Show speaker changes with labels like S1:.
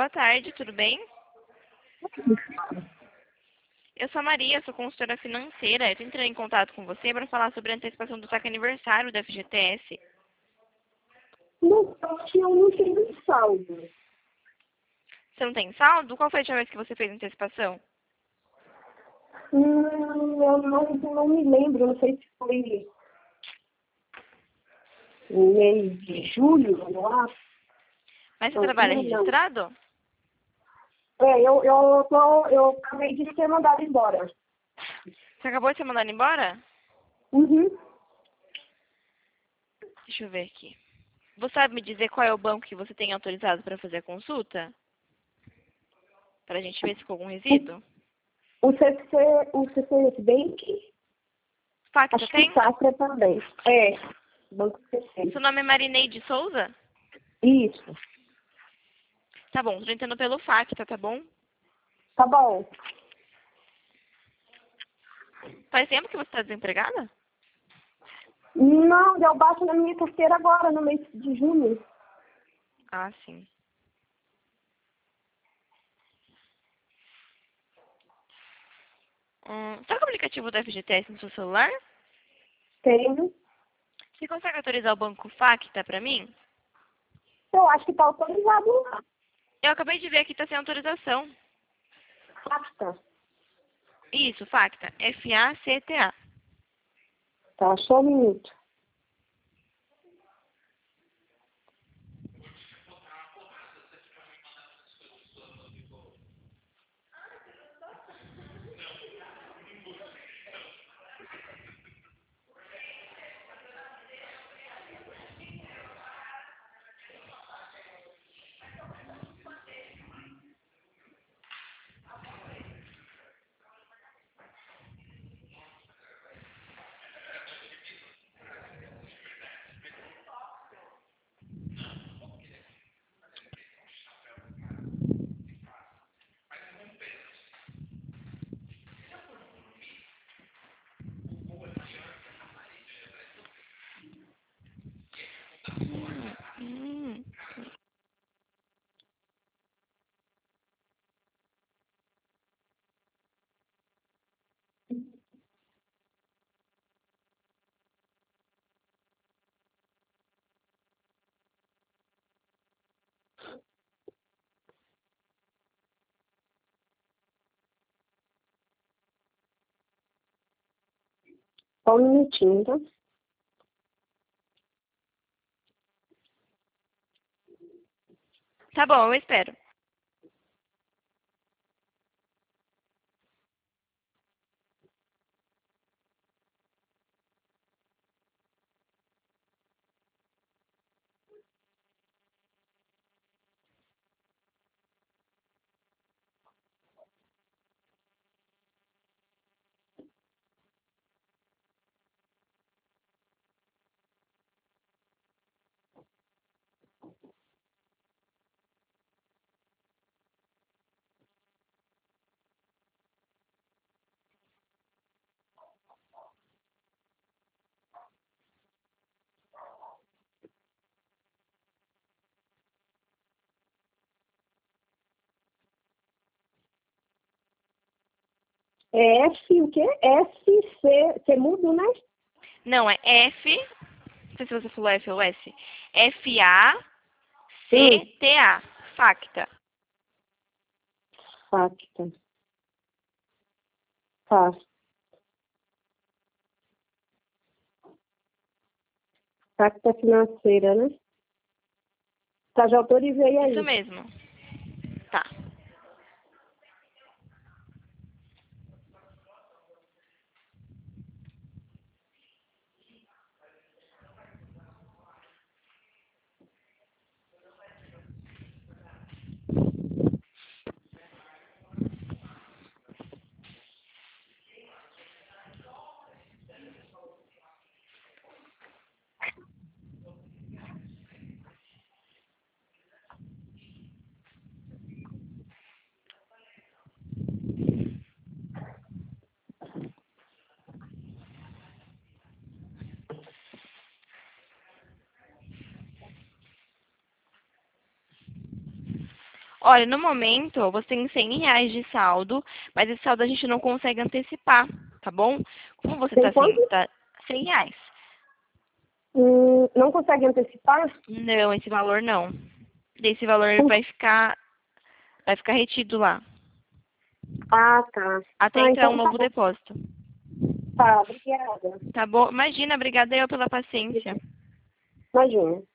S1: boa tarde, tudo bem? Eu sou a Maria, sou consultora financeira. Eu tô entrando em contato com você para falar sobre a antecipação do saque aniversário da FGTS.
S2: Não, acho que eu não tenho saldo.
S1: Você não tem saldo? Qual foi a última vez que você fez a antecipação?
S2: Eu não me lembro, não sei se foi no mês de julho, eu acho.
S1: Mas você trabalha registrado?
S2: Eu acabei de ser mandado embora.
S1: Você acabou de ser mandado embora?
S2: Uhum.
S1: Deixa eu ver aqui. Você sabe me dizer qual é o banco que você tem autorizado para fazer a consulta? Para a gente ver se ficou algum resíduo?
S2: O CC Bank,
S1: Facta
S2: acho
S1: tem?
S2: que Safra também. Banco CC.
S1: Seu nome é Marineide Souza?
S2: Isso.
S1: Tá bom, tô entrando pelo Facta, tá bom?
S2: Tá bom.
S1: Faz tempo que você está desempregada?
S2: Não, deu baixo na minha carteira agora, no mês de junho.
S1: Ah, sim. Tá com o aplicativo da FGTS no seu celular?
S2: Tenho.
S1: Você consegue autorizar o banco Facta para mim?
S2: Eu acho que tá autorizado lá.
S1: Eu acabei de ver aqui, tá sem autorização.
S2: Facta.
S1: Isso, Facta. F-A-C-T-A.
S2: Tá, só um minuto.
S1: Hum.
S2: Só um minutinho, tá?
S1: Tá bom, eu espero.
S2: É F, o quê? C mudo, né?
S1: Não, é F. Não sei se você falou F ou S. F-A-C-T-A. Facta.
S2: Facta. Tá. Facta financeira, né? Tá, já autorizei
S1: Isso
S2: aí.
S1: mesmo. Tá. Olha, no momento você tem R$ 100 de saldo, mas esse saldo a gente não consegue antecipar, tá bom? Como você
S2: Tem
S1: tá assim,
S2: quanto?
S1: tá R$ 100.
S2: Não consegue antecipar?
S1: Não, esse valor não. Esse valor vai ficar retido lá,
S2: Ah, tá.
S1: até
S2: Ah,
S1: entrar um
S2: então tá
S1: novo
S2: bom.
S1: depósito.
S2: Tá, obrigada.
S1: Tá bom? Imagina, obrigada eu pela paciência.
S2: Imagina.